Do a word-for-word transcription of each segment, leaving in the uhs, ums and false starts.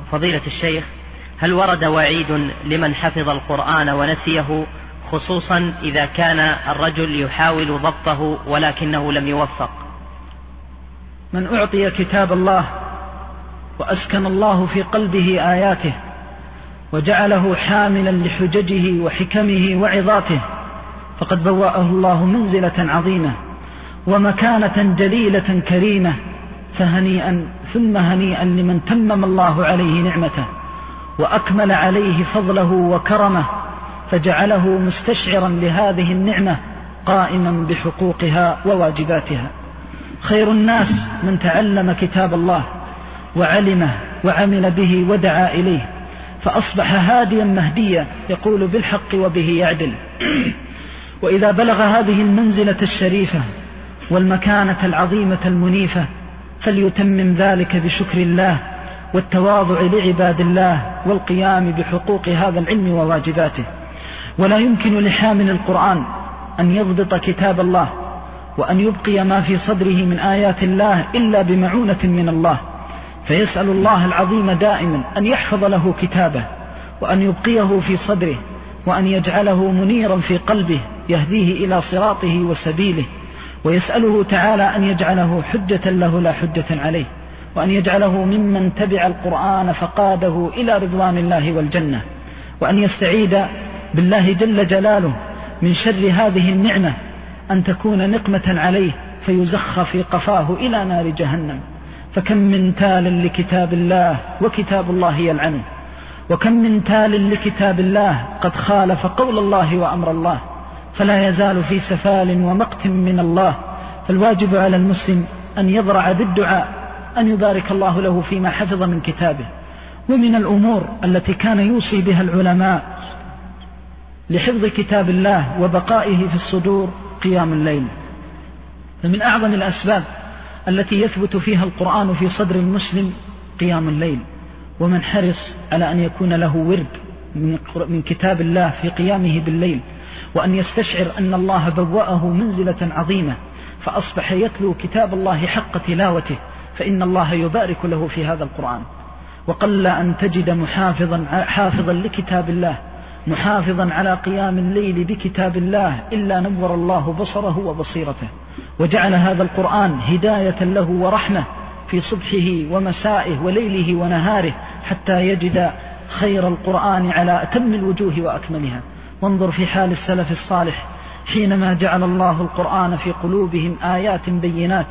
فضيلة الشيخ، هل ورد وعيد لمن حفظ القرآن ونسيه، خصوصا إذا كان الرجل يحاول ضبطه ولكنه لم يوفق؟ من أعطي كتاب الله وأسكن الله في قلبه آياته وجعله حاملا لحججه وحكمه وعظاته فقد بوأه الله منزلة عظيمة ومكانة جليلة كريمة، فهنيئا ثم هنيئا لمن تمم الله عليه نعمته وأكمل عليه فضله وكرمه، فجعله مستشعرا لهذه النعمة قائما بحقوقها وواجباتها. خير الناس من تعلم كتاب الله وعلمه وعمل به ودعا إليه، فأصبح هاديا مهديا يقول بالحق وبه يعدل. وإذا بلغ هذه المنزلة الشريفة والمكانة العظيمة المنيفة فليتمم ذلك بشكر الله والتواضع لعباد الله والقيام بحقوق هذا العلم وواجباته. ولا يمكن لحامل القرآن أن يضبط كتاب الله وأن يبقي ما في صدره من آيات الله إلا بمعونة من الله، فيسأل الله العظيم دائما أن يحفظ له كتابه وأن يبقيه في صدره وأن يجعله منيرا في قلبه يهديه إلى صراطه وسبيله، ويسأله تعالى أن يجعله حجة له لا حجة عليه، وأن يجعله ممن تبع القرآن فقاده إلى رضوان الله والجنة، وأن يستعيد بالله جل جلاله من شر هذه النعمة أن تكون نقمة عليه فيزخ في قفاه إلى نار جهنم. فكم من تال لكتاب الله وكتاب الله يلعنه، وكم من تال لكتاب الله قد خالف قول الله وأمر الله، فلا يزال في سفال ومقت من الله. فالواجب على المسلم أن يضرع بالدعاء أن يبارك الله له فيما حفظ من كتابه. ومن الأمور التي كان يوصي بها العلماء لحفظ كتاب الله وبقائه في الصدور قيام الليل. فمن أعظم الأسباب التي يثبت فيها القرآن في صدر المسلم قيام الليل، ومن حرص على أن يكون له ورد من كتاب الله في قيامه بالليل، وأن يستشعر أن الله بوأه منزلة عظيمة فأصبح يتلو كتاب الله حق تلاوته، فإن الله يبارك له في هذا القرآن. وقل أن تجد محافظا حافظا لكتاب الله محافظا على قيام الليل بكتاب الله إلا نور الله بصره وبصيرته، وجعل هذا القرآن هداية له ورحمة في صبحه ومسائه وليله ونهاره حتى يجد خير القرآن على أتم الوجوه وأكملها. وانظر في حال السلف الصالح حينما جعل الله القرآن في قلوبهم آيات بينات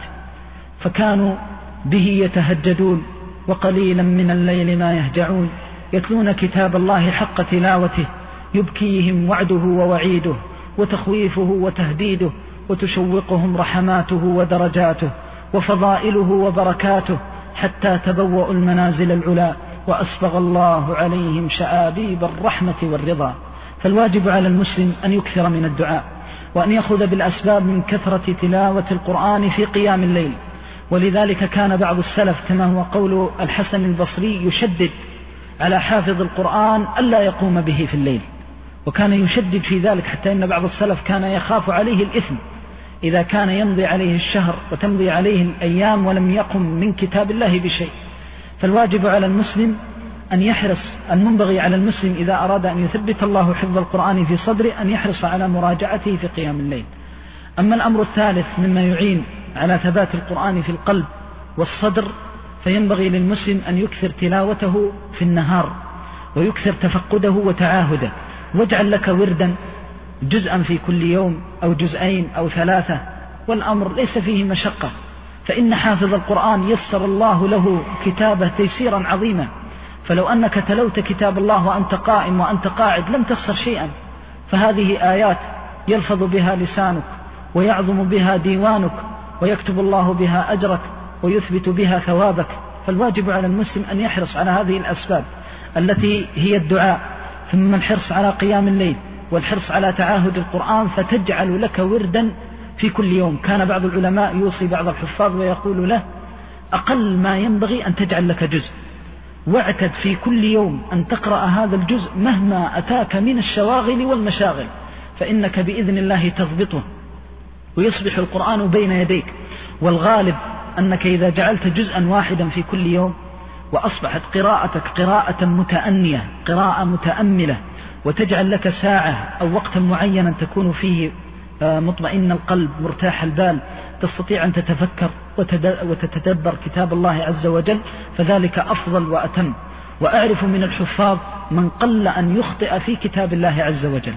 فكانوا به يتهجدون وقليلا من الليل ما يهجعون، يتلون كتاب الله حق تلاوته، يبكيهم وعده ووعيده وتخويفه وتهديده، وتشوقهم رحماته ودرجاته وفضائله وبركاته حتى تبوأوا المنازل العلا وأسبغ الله عليهم شآبيب الرحمة والرضا. فالواجب على المسلم أن يكثر من الدعاء وأن يأخذ بالأسباب من كثرة تلاوة القرآن في قيام الليل. ولذلك كان بعض السلف كما هو قول الحسن البصري يشدد على حافظ القرآن ألا يقوم به في الليل، وكان يشدد في ذلك حتى إن بعض السلف كان يخاف عليه الإثم إذا كان يمضي عليه الشهر وتمضي عليه الأيام ولم يقم من كتاب الله بشيء. فالواجب على المسلم أن يحرص، المنبغي على المسلم إذا أراد أن يثبت الله حفظ القرآن في صدره أن يحرص على مراجعته في قيام الليل. أما الأمر الثالث مما يعين على ثبات القرآن في القلب والصدر فينبغي للمسلم أن يكثر تلاوته في النهار ويكثر تفقده وتعاهده، واجعل لك وردا جزءا في كل يوم أو جزئين أو ثلاثة، والأمر ليس فيه مشقة، فإن حافظ القرآن يسر الله له كتابه تيسيرا عظيما. فلو أنك تلوت كتاب الله وأنت قائم وأنت قاعد لم تخسر شيئا، فهذه آيات يلفظ بها لسانك ويعظم بها ديوانك ويكتب الله بها أجرك ويثبت بها ثوابك. فالواجب على المسلم أن يحرص على هذه الأسباب التي هي الدعاء، ثم الحرص على قيام الليل والحرص على تعاهد القرآن، فتجعل لك وردا في كل يوم. كان بعض العلماء يوصي بعض الحفاظ ويقول له أقل ما ينبغي أن تجعل لك جزء، واعتد في كل يوم أن تقرأ هذا الجزء مهما أتاك من الشواغل والمشاغل، فإنك بإذن الله تضبطه ويصبح القرآن بين يديك. والغالب أنك إذا جعلت جزءا واحدا في كل يوم وأصبحت قراءتك قراءة متأنية، قراءة متأملة، وتجعل لك ساعة أو وقتا معينا تكون فيه مطمئن القلب مرتاح البال، تستطيع أن تتفكر وتتدبر كتاب الله عز وجل، فذلك أفضل وأتم. وأعرف من الحفاظ من قل أن يخطئ في كتاب الله عز وجل،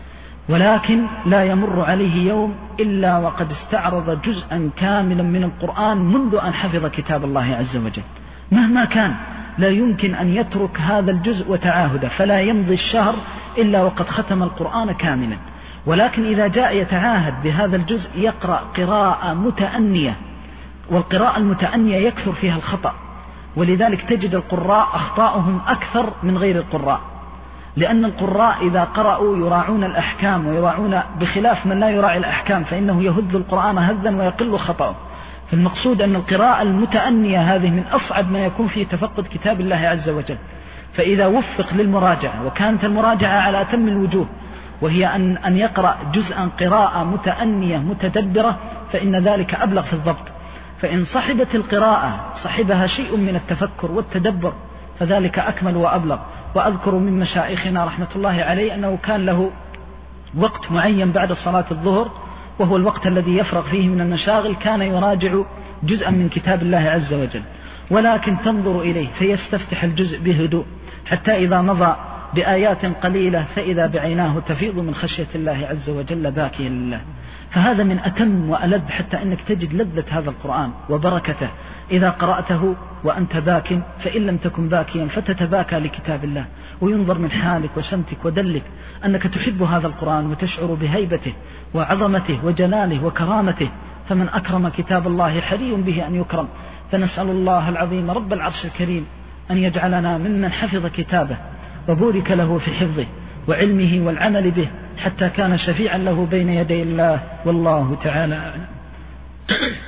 ولكن لا يمر عليه يوم إلا وقد استعرض جزءا كاملا من القرآن منذ أن حفظ كتاب الله عز وجل، مهما كان لا يمكن أن يترك هذا الجزء وتعاهده، فلا يمضي الشهر إلا وقد ختم القرآن كاملا. ولكن إذا جاء يتعاهد بهذا الجزء يقرأ قراءة متأنية، والقراءة المتأنية يكثر فيها الخطأ، ولذلك تجد القراء أخطاؤهم أكثر من غير القراء، لأن القراء إذا قرأوا يراعون الأحكام ويراعون، بخلاف من لا يراعي الأحكام فإنه يهذ القرآن هذا ويقل خطأه. فالمقصود أن القراءة المتأنية هذه من أصعب ما يكون فيه تفقد كتاب الله عز وجل. فإذا وفق للمراجعة، وكانت المراجعة على أتم الوجوه، وهي أن, أن يقرأ جزءا قراءة متأنية متدبرة، فإن ذلك أبلغ في الضبط. فإن صحبت القراءة صحبها شيء من التفكر والتدبر فذلك أكمل وأبلغ. وأذكر من مشايخنا رحمة الله عليه أنه كان له وقت معين بعد صلاة الظهر، وهو الوقت الذي يفرغ فيه من المشاغل، كان يراجع جزءا من كتاب الله عز وجل، ولكن تنظر إليه فيستفتح الجزء بهدوء، حتى إذا مضى بآيات قليلة فإذا بعيناه تفيض من خشية الله عز وجل باكيا لله. فهذا من أتم وألذ، حتى أنك تجد لذة هذا القرآن وبركته إذا قرأته وأنت باك، فإن لم تكن باكيا فتتباكى لكتاب الله، وينظر من حالك وسمتك ودلك أنك تحب هذا القرآن وتشعر بهيبته وعظمته وجلاله وكرامته. فمن أكرم كتاب الله حري به أن يكرم. فنسأل الله العظيم رب العرش الكريم أن يجعلنا ممن حفظ كتابه وبورك له في حفظه وعلمه والعمل به، حتى كان شفيعا له بين يدي الله، والله تعالى أعلم.